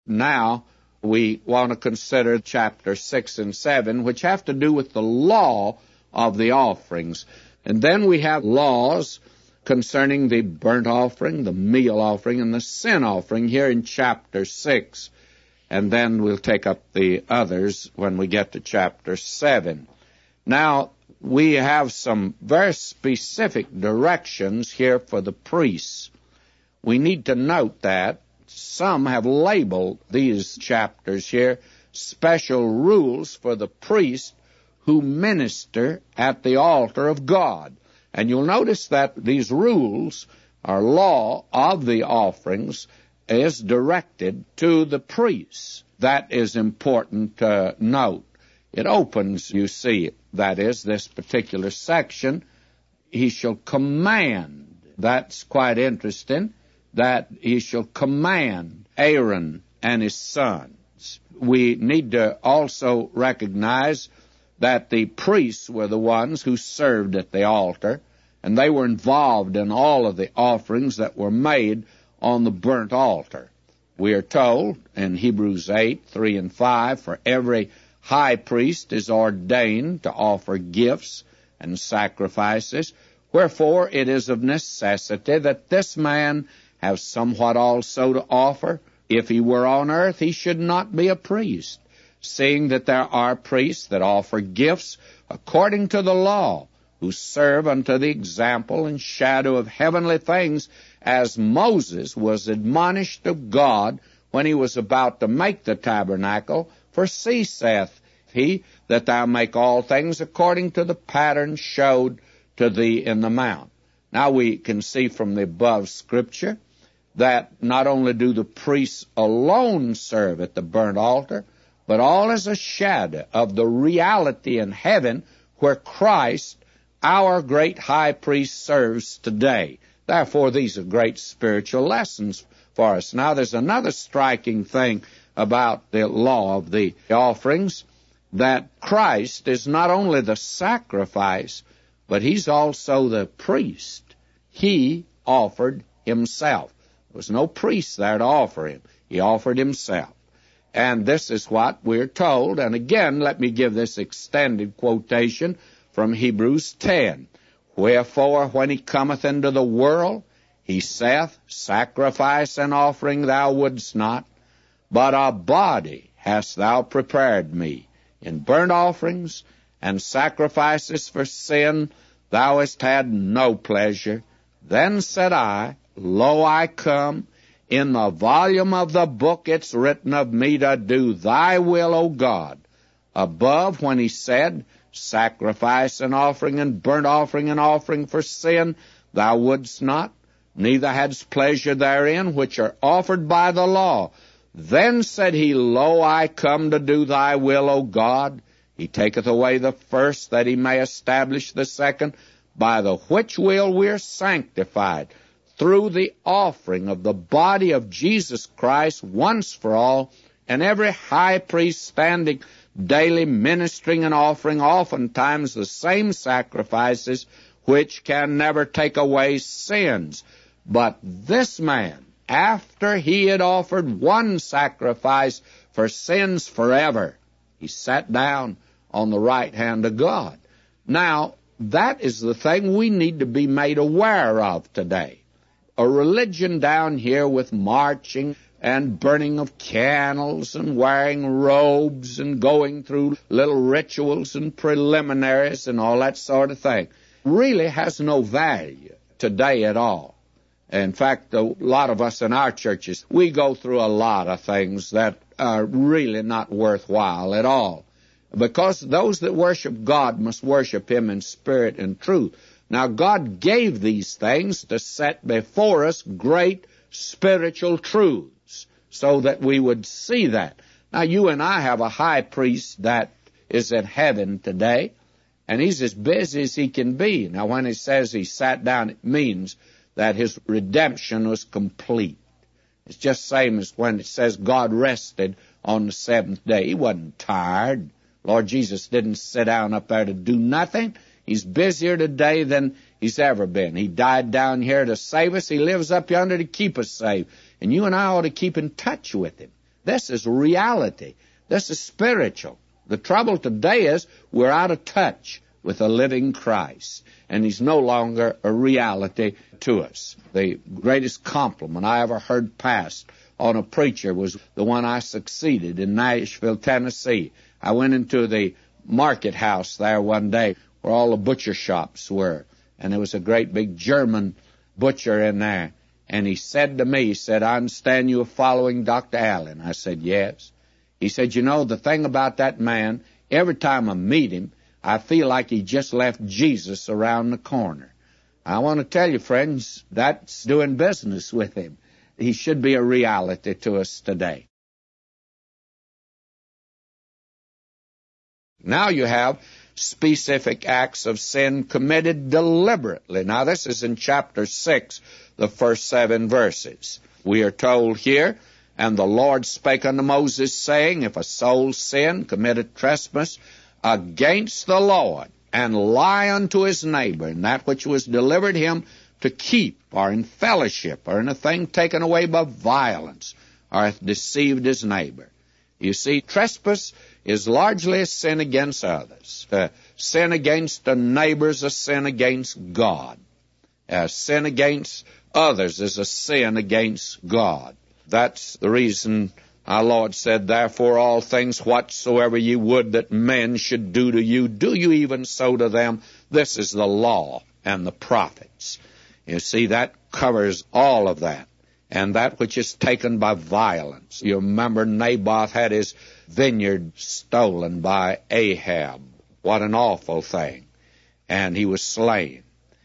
Now, we want to consider chapter 6 and 7, which have to do with the law of the offerings. And then we have laws concerning the burnt offering, the meal offering, and the sin offering here in chapter 6. And then we'll take up the others when we get to chapter 7. Now, we have some very specific directions here for the priests. We need to note that some have labeled these chapters here special rules for the priest who minister at the altar of God. And you'll notice that these rules or law of the offerings is directed to the priests. That is important to note. It opens, you see, that is, this particular section, he shall command. That's quite interesting, that he shall command Aaron and his sons. We need to also recognize that the priests were the ones who served at the altar, and they were involved in all of the offerings that were made on the burnt altar. We are told in Hebrews 8, 3 and 5, for every high priest is ordained to offer gifts and sacrifices, wherefore it is of necessity that this man have somewhat also to offer. If he were on earth, he should not be a priest, seeing that there are priests that offer gifts according to the law, who serve unto the example and shadow of heavenly things, as Moses was admonished of God when he was about to make the tabernacle. For see, saith he, that thou make all things according to the pattern showed to thee in the mount. Now we can see from the above scripture that not only do the priests alone serve at the burnt altar, but all is a shadow of the reality in heaven where Christ, our great high priest, serves today. Therefore, these are great spiritual lessons for us. Now, there's another striking thing about the law of the offerings, that Christ is not only the sacrifice, but he's also the priest. He offered himself. There was no priest there to offer him. He offered himself. And this is what we're told. And again, let me give this extended quotation from Hebrews 10. Wherefore, when he cometh into the world, he saith, sacrifice and offering thou wouldst not, but a body hast thou prepared me. In burnt offerings and sacrifices for sin thou hast had no pleasure. Then said I, Lo, I come. In the volume of the book it's written of me to do thy will, O God. Above, when he said, sacrifice and offering and burnt offering and offering for sin thou wouldst not, neither hadst pleasure therein, which are offered by the law. Then said he, Lo, I come to do thy will, O God. He taketh away the first, that he may establish the second, by the which will we're sanctified, through the offering of the body of Jesus Christ once for all, and every high priest standing daily ministering and offering oftentimes the same sacrifices, which can never take away sins. But this man, after he had offered one sacrifice for sins forever, he sat down on the right hand of God. Now, that is the thing we need to be made aware of today. A religion down here with marching and burning of candles and wearing robes and going through little rituals and preliminaries and all that sort of thing really has no value today at all. In fact, a lot of us in our churches, we go through a lot of things that are really not worthwhile at all, because those that worship God must worship him in spirit and truth. Now, God gave these things to set before us great spiritual truths so that we would see that. Now, you and I have a high priest that is in heaven today, and he's as busy as he can be. Now, when he says he sat down, it means that his redemption was complete. It's just the same as when it says God rested on the seventh day. He wasn't tired. Lord Jesus didn't sit down up there to do nothing. He's busier today than he's ever been. He died down here to save us. He lives up yonder to keep us safe. And you and I ought to keep in touch with him. This is reality. This is spiritual. The trouble today is we're out of touch with the living Christ, and He's no longer a reality to us. The greatest compliment I ever heard passed on a preacher was the one I succeeded in Nashville, Tennessee. I went into the market house there one day where all the butcher shops were, and there was a great big German butcher in there. And he said to me, he said, "I understand you are following Dr. Allen." I said, "Yes." He said, "You know, the thing about that man, every time I meet him, I feel like he just left Jesus around the corner." I want to tell you, friends, that's doing business with him. He should be a reality to us today. Now you have specific acts of sin committed deliberately. Now this is in chapter 6, the first 7 verses. We are told here, "And the Lord spake unto Moses, saying, If a soul sin, commit a trespass against the Lord, and lie unto his neighbor, in that which was delivered him to keep, or in fellowship, or in a thing taken away by violence, or hath deceived his neighbor." You see, trespass is largely a sin against others. Sin against a neighbor is a sin against God. Sin against others is a sin against God. That's the reason our Lord said, "Therefore all things whatsoever ye would that men should do to you, do you even so to them. This is the law and the prophets." You see, that covers all of that. And that which is taken by violence. You remember Naboth had his vineyard stolen by Ahab. What an awful thing. And he was slain.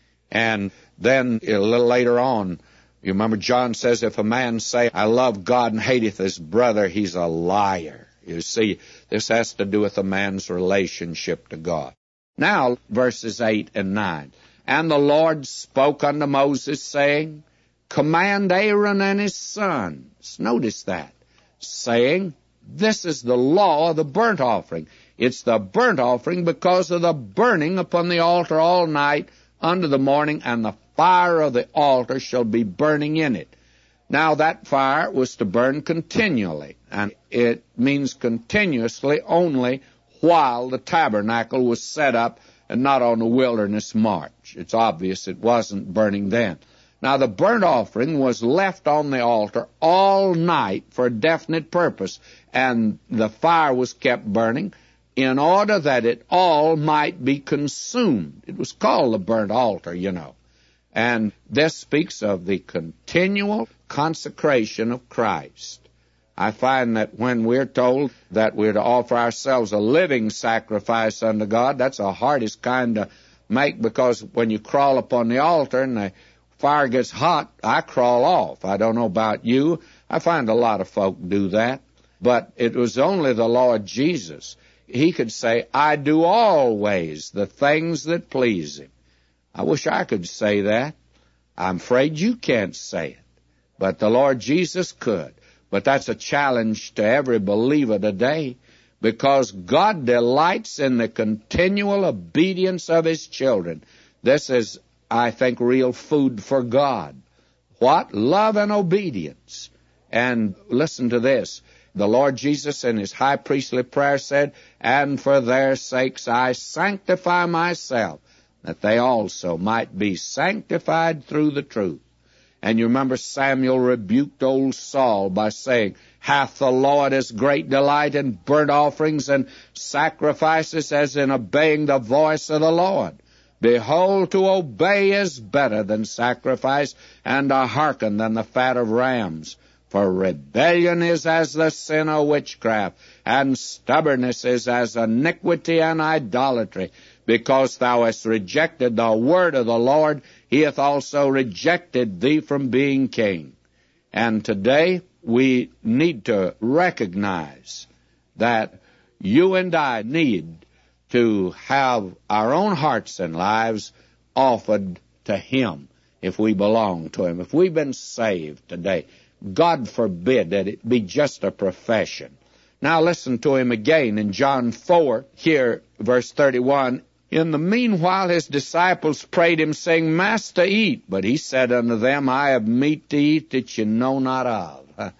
And then a little later on, you remember John says, "If a man say, I love God and hateth his brother, he's a liar." You see, this has to do with a man's relationship to God. Now, verses 8 and 9. "And the Lord spoke unto Moses, saying, Command Aaron and his sons," notice that, saying, "This is the law of the burnt offering." It's the burnt offering because of the burning upon the altar all night unto the morning, and the fire of the altar shall be burning in it. Now that fire was to burn continually, and it means continuously only while the tabernacle was set up and not on the wilderness march. It's obvious it wasn't burning then. Now, the burnt offering was left on the altar all night for a definite purpose, and the fire was kept burning in order that it all might be consumed. It was called the burnt altar, you know. And this speaks of the continual consecration of Christ. I find that when we're told that we're to offer ourselves a living sacrifice unto God, that's the hardest kind to make, because when you crawl upon the altar and the fire gets hot, I crawl off. I don't know about you. I find a lot of folk do that. But it was only the Lord Jesus. He could say, "I do always the things that please Him." I wish I could say that. I'm afraid you can't say it. But the Lord Jesus could. But that's a challenge to every believer today, because God delights in the continual obedience of His children. This is, I think, real food for God. What? Love and obedience. And listen to this. The Lord Jesus in His high priestly prayer said, "And for their sakes I sanctify myself, that they also might be sanctified through the truth." And you remember Samuel rebuked old Saul by saying, "Hath the Lord as great delight in burnt offerings and sacrifices as in obeying the voice of the Lord? Behold, to obey is better than sacrifice, and to hearken than the fat of rams. For rebellion is as the sin of witchcraft, and stubbornness is as iniquity and idolatry. Because thou hast rejected the word of the Lord, He hath also rejected thee from being king." And today we need to recognize that you and I need to have our own hearts and lives offered to Him if we belong to Him. If we've been saved today, God forbid that it be just a profession. Now listen to Him again in John 4, here, verse 31. "In the meanwhile His disciples prayed Him, saying, Master, eat. But He said unto them, I have meat to eat that ye know not of."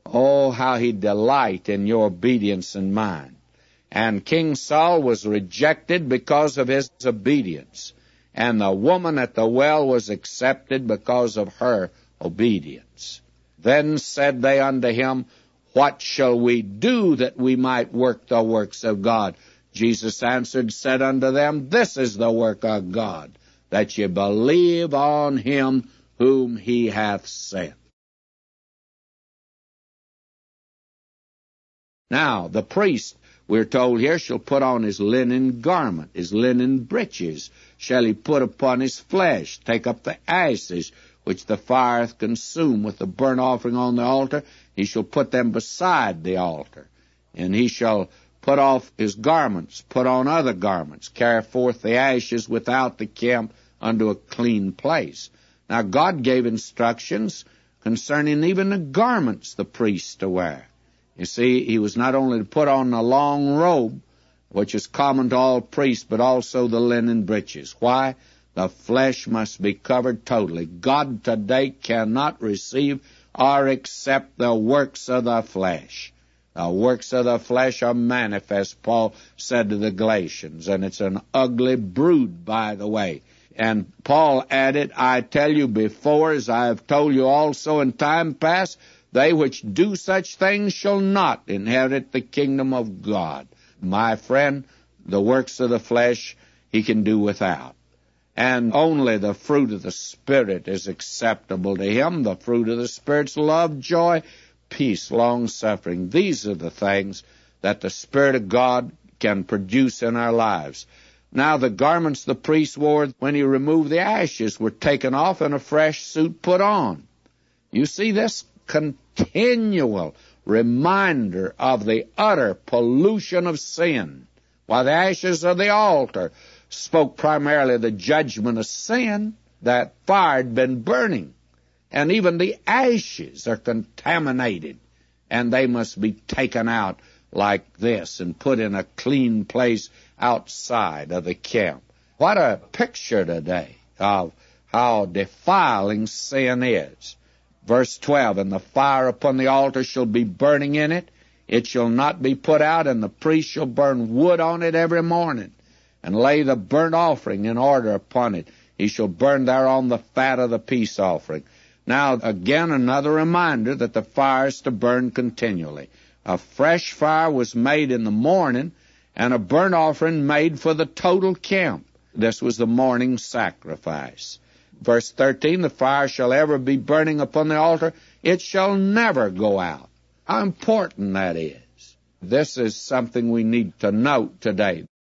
Oh, how He'd delight in your obedience and mine. And King Saul was rejected because of his obedience, and the woman at the well was accepted because of her obedience. Then said they unto him, What shall we do that we might work the works of God? Jesus answered, said unto them, This is the work of God, that ye believe on Him whom He hath sent. Now, the priest, we're told here, shall put on his linen garment, his linen breeches shall he put upon his flesh, take up the ashes which the fire hath consumed with the burnt offering on the altar. He shall put them beside the altar, and he shall put off his garments, put on other garments, carry forth the ashes without the camp unto a clean place. Now, God gave instructions concerning even the garments the priest to wear. You see, he was not only to put on a long robe, which is common to all priests, but also the linen breeches. Why? The flesh must be covered totally. God today cannot receive or accept the works of the flesh. The works of the flesh are manifest, Paul said to the Galatians, and it's an ugly brood, by the way. And Paul added, I tell you before, as I have told you also in time past, they which do such things shall not inherit the kingdom of God. My friend, the works of the flesh he can do without. And only the fruit of the Spirit is acceptable to him. The fruit of the Spirit's love, joy, peace, long-suffering. These are the things that the Spirit of God can produce in our lives. Now, the garments the priest wore when he removed the ashes were taken off and a fresh suit put on. You see this continual reminder of the utter pollution of sin. While the ashes of the altar spoke primarily of the judgment of sin, that fire had been burning. And even the ashes are contaminated, and they must be taken out like this and put in a clean place outside of the camp. What a picture today of how defiling sin is. Verse 12, And the fire upon the altar shall be burning in it. It shall not be put out, and the priest shall burn wood on it every morning, and lay the burnt offering in order upon it. He shall burn thereon the fat of the peace offering. Now, again, another reminder that the fire is to burn continually. A fresh fire was made in the morning, and a burnt offering made for the total camp. This was the morning sacrifice. Verse 13, The fire shall ever be burning upon the altar. It shall never go out. How important that is. This is something we need to note today.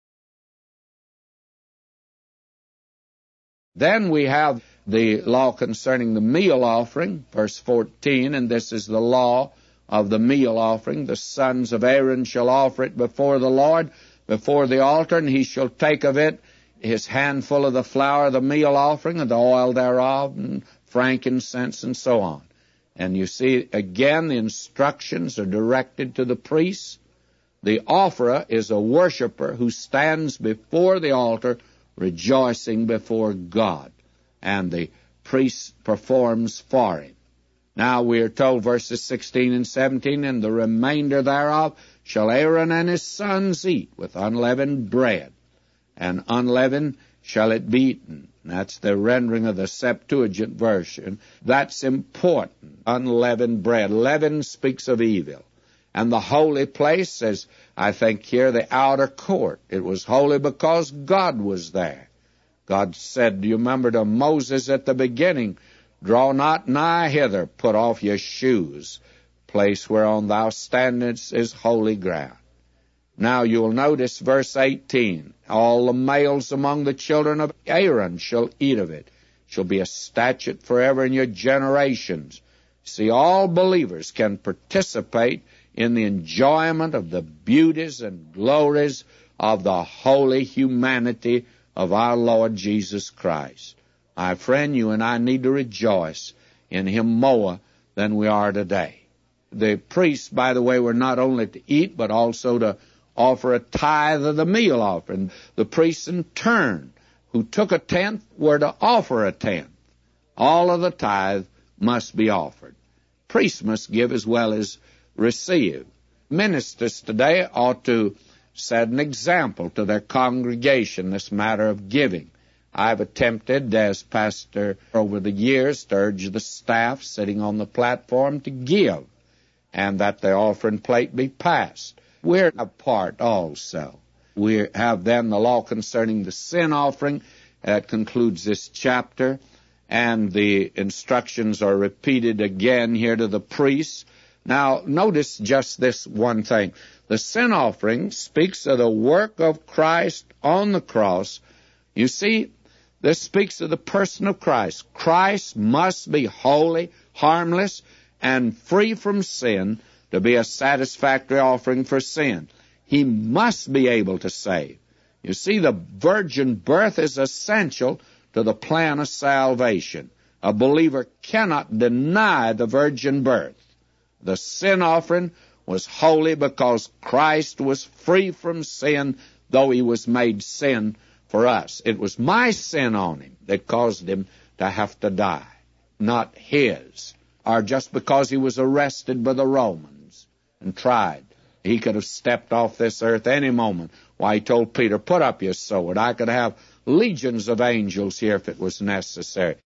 Then we have the law concerning the meal offering, verse 14, and this is the law of the meal offering. The sons of Aaron shall offer it before the Lord, before the altar, and he shall take of it his handful of the flour of the meal offering, and the oil thereof, and frankincense, and so on. And you see, again, the instructions are directed to the priests. The offerer is a worshiper who stands before the altar rejoicing before God, and the priest performs for him. Now we are told, verses 16 and 17, And the remainder thereof shall Aaron and his sons eat with unleavened bread, and unleavened shall it be eaten. That's the rendering of the Septuagint version. That's important. Unleavened bread. Leaven speaks of evil. And the holy place says, I think here, the outer court. It was holy because God was there. God said, do you remember to Moses at the beginning, Draw not nigh hither, put off your shoes. Place whereon thou standest is holy ground. Now you'll notice verse 18, All the males among the children of Aaron shall eat of it. It shall be a statute forever in your generations. See, all believers can participate in the enjoyment of the beauties and glories of the holy humanity of our Lord Jesus Christ. My friend, you and I need to rejoice in Him more than we are today. The priests, by the way, were not only to eat, but also to offer a tithe of the meal offering. The priests in turn, who took a tenth, were to offer a tenth. All of the tithe must be offered. priests must give as well as receive. Ministers today ought to set an example to their congregation, this matter of giving. I've attempted, as pastor over the years, to urge the staff sitting on the platform to give, and that the offering plate be passed. We're a part also. We have then the law concerning the sin offering. That concludes this chapter, and the instructions are repeated again here to the priests. Now, notice just this one thing. The sin offering speaks of the work of Christ on the cross. You see, this speaks of the person of Christ. Christ must be holy, harmless, and free from sin to be a satisfactory offering for sin. He must be able to save. You see, the virgin birth is essential to the plan of salvation. A believer cannot deny the virgin birth. The sin offering was holy because Christ was free from sin, though he was made sin for us. It was my sin on him that caused him to have to die, not his. Or just because he was arrested by the Romans and tried. He could have stepped off this earth any moment. Why, he told Peter, put up your sword. I could have legions of angels here if it was necessary.